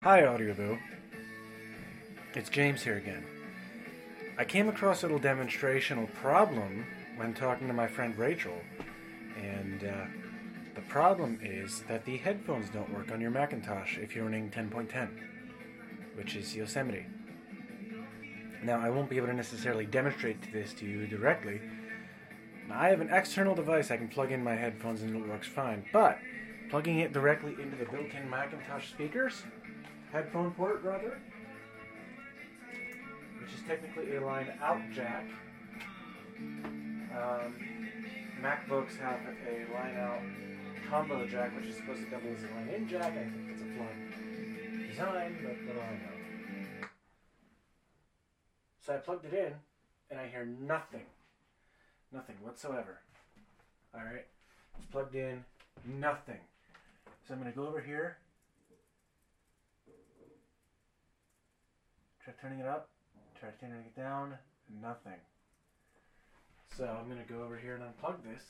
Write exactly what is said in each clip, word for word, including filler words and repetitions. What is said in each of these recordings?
Hi, AudioVoo. It's James here again. I came across a little demonstrational problem when talking to my friend Rachel, and uh, the problem is that the headphones don't work on your Macintosh if you're running ten point ten, which is Yosemite. Now, I won't be able to necessarily demonstrate this to you directly. I have an external device I can plug in my headphones and it works fine, but plugging it directly into the built-in Macintosh speakers, headphone port rather, which is technically a line out jack. Um, MacBooks have a line out combo jack, which is supposed to double as a line in jack. I think it's a flawed design, but what do I know? So I plugged it in, and I hear nothing. Nothing whatsoever. Alright, it's plugged in, nothing. So I'm going to go over here, try turning it up, try turning it down, nothing. So I'm going to go over here and unplug this.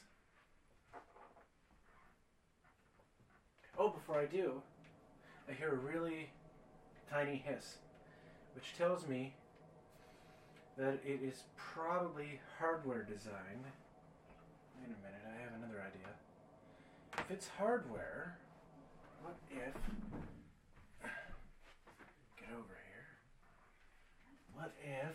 Oh, before I do, I hear a really tiny hiss, which tells me that it is probably hardware design. Wait a minute, I have another idea. If it's hardware, what if... Get over here. What if...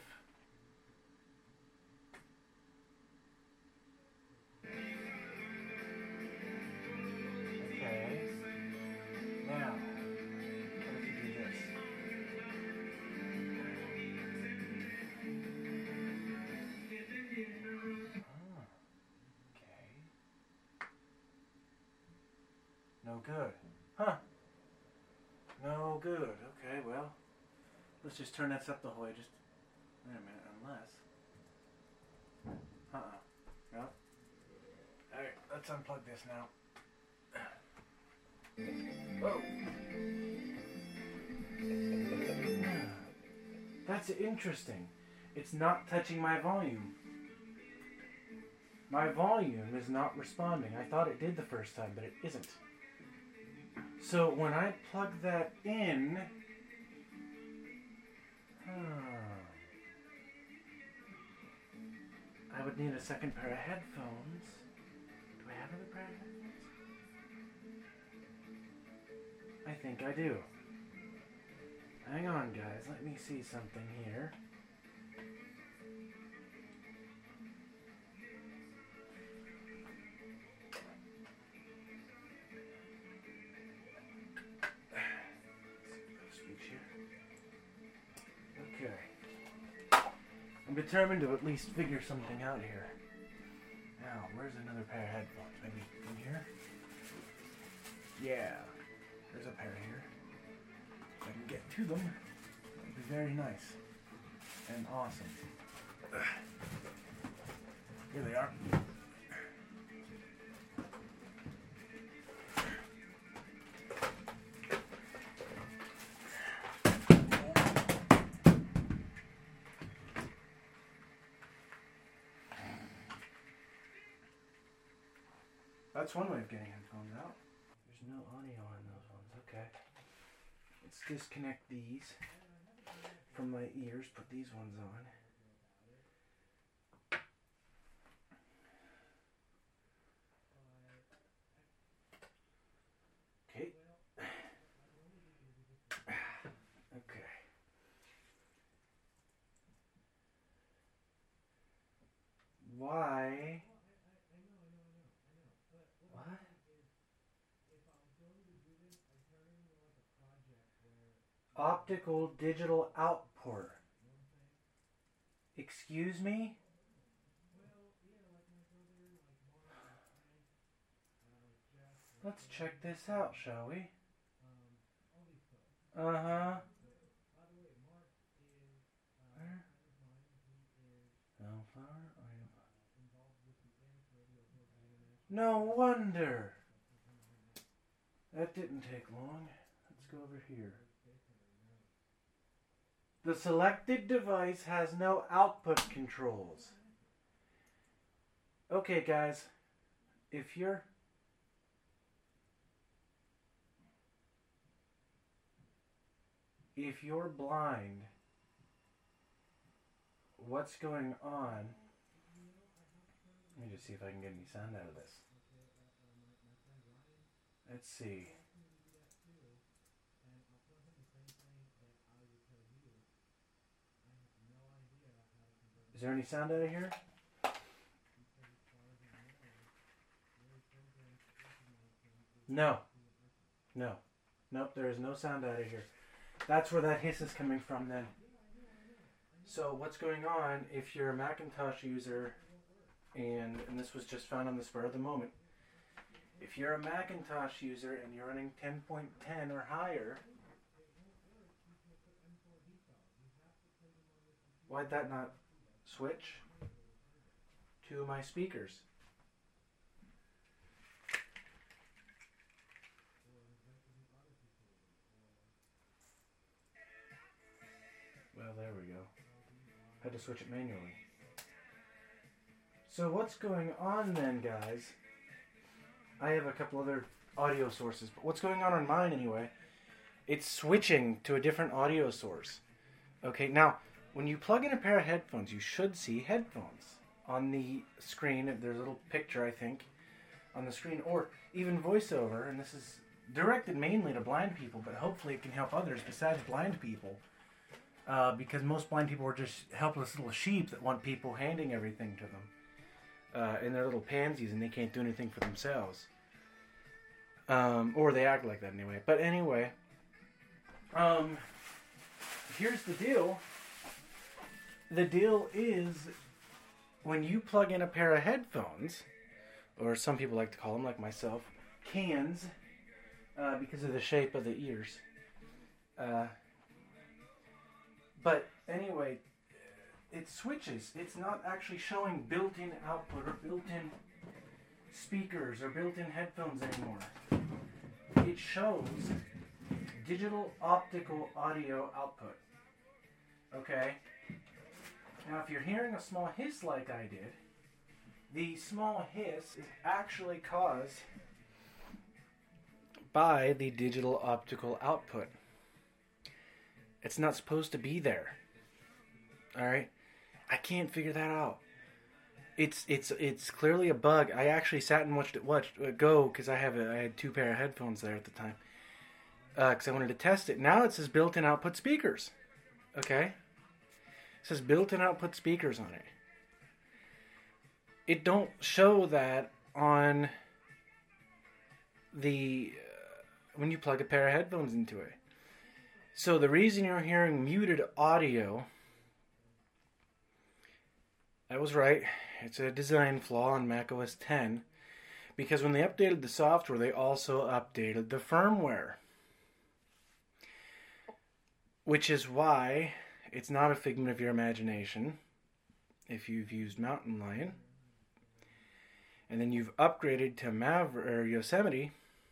Okay. Now, what if you do this? Oh, okay. No good. Huh. No good. Okay, well, let's just turn this up the whole way. Just, wait a minute, unless... Uh-uh. No. Alright, let's unplug this now. Whoa. That's interesting. It's not touching my volume. My volume is not responding. I thought it did the first time, but it isn't. So when I plug that in... Huh, I would need a second pair of headphones. Do I have another pair of headphones? I think I do. Hang on, guys. Let me see something here. Speech here. Okay. I'm determined to at least figure something out here. Now, where's another pair of headphones? Maybe in here? Yeah. There's a pair here. If I can get to them, that'd be very nice and awesome. Here they are. That's one way of getting headphones out. There's no audio on those ones. Okay. Let's disconnect these from my ears. Put these ones on. Okay. Okay. Why? What? Optical digital output. Excuse me? Let's check this out, shall we? Uh-huh. Where? Wildflower? No wonder. That didn't take long. Let's go over here. The selected device has no output controls. Okay, guys. If you're if you're blind, what's going on? Let me just see if I can get any sound out of this. Let's see. Is there any sound out of here? No. No. Nope, there is no sound out of here. That's where that hiss is coming from then. So what's going on if you're a Macintosh user, and, and this was just found on the spur of the moment, if you're a Macintosh user and you're running ten point ten or higher, why'd that not switch to my speakers? Well, there we go. Had to switch it manually. So what's going on then, guys? I have a couple other audio sources, but what's going on on mine anyway? It's switching to a different audio source. Okay, now, when you plug in a pair of headphones, you should see headphones. On the screen, there's a little picture, I think, on the screen, or even voiceover, and this is directed mainly to blind people, but hopefully it can help others besides blind people, uh, because most blind people are just helpless little sheep that want people handing everything to them. Uh, and they're little pansies, and they can't do anything for themselves. Um, or they act like that anyway. But anyway, um, here's the deal. The deal is, when you plug in a pair of headphones, or some people like to call them, like myself, cans, uh, because of the shape of the ears. Uh, but anyway, it switches. It's not actually showing built-in output or built-in speakers or built-in headphones anymore. It shows digital optical audio output. Okay? Now, if you're hearing a small hiss like I did, the small hiss is actually caused by the digital optical output. It's not supposed to be there. Alright? I can't figure that out. It's it's it's clearly a bug. I actually sat and watched it watched uh, go because I have a, I had two pair of headphones there at the time because uh, I wanted to test it. Now it says built-in output speakers. Okay, it says built-in output speakers on it. It don't show that on the uh, when you plug a pair of headphones into it. So the reason you're hearing muted audio, that was right. It's a design flaw on Mac O S ten, because when they updated the software, they also updated the firmware. Which is why it's not a figment of your imagination if you've used Mountain Lion, and then you've upgraded to Maver or Yosemite,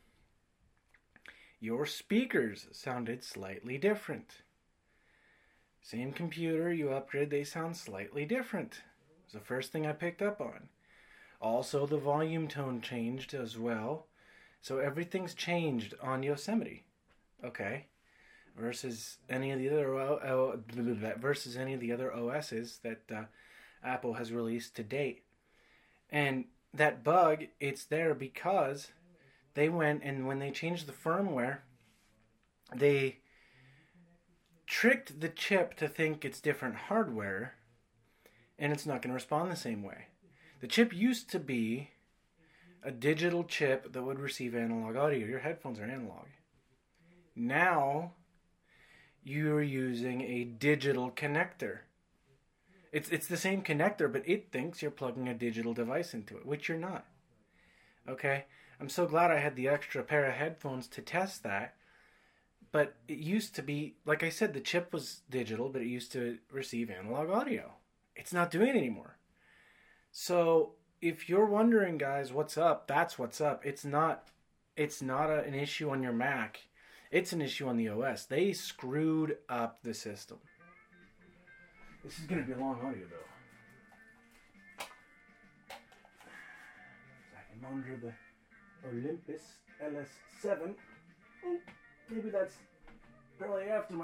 your speakers sounded slightly different. Same computer, you upgrade, they sound slightly different. It's the first thing I picked up on. Also, the volume tone changed as well. So everything's changed on Yosemite. Okay? Versus any of the other uh, versus any of the other O Ss that uh, Apple has released to date. And that bug, it's there because they went and when they changed the firmware, they tricked the chip to think it's different hardware, and it's not going to respond the same way. The chip used to be a digital chip that would receive analog audio. Your headphones are analog. Now, you're using a digital connector. It's it's the same connector, but it thinks you're plugging a digital device into it, which you're not. Okay? I'm so glad I had the extra pair of headphones to test that. But it used to be, like I said, the chip was digital, but it used to receive analog audio. It's not doing it anymore. So if you're wondering, guys, what's up, that's what's up. It's not it's not a, an issue on your Mac. It's an issue on the O S. They screwed up the system. This is going to be a long audio, though. I can monitor the Olympus L S seven. Oh, maybe that's probably after my